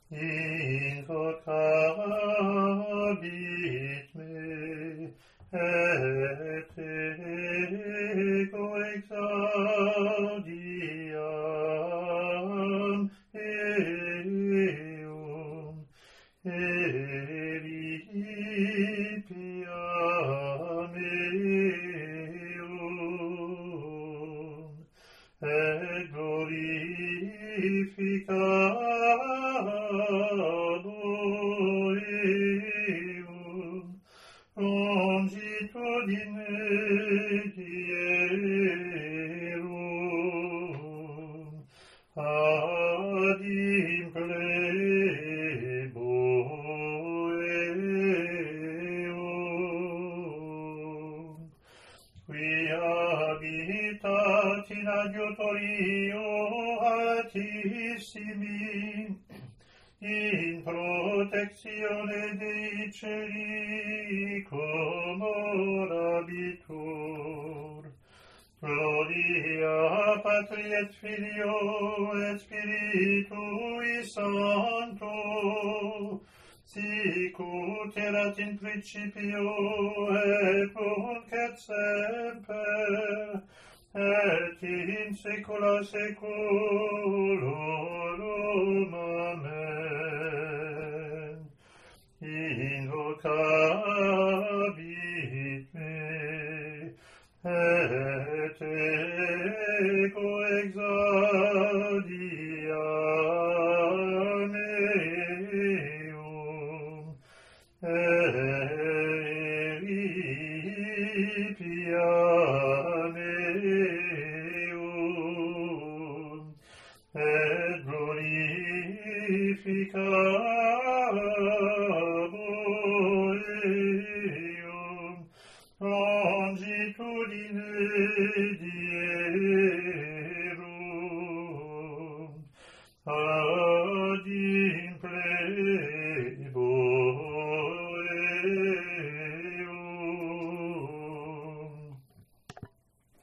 invocabit me, et ego exaudiam eum, eripiam eum, et glorificabo eum, longitudine dierum, ad implebo eum, qui habitat in adiutorio altissimi, in protectione dei cieli comorabitur. Gloria Patri et Filio et Spiritui Sancto, sic ut erat in principio et nunc et semper, et in saecula saeculorum. Amen. Invocabit me, et ego exaudiam eum, eripiam eum, et glorificam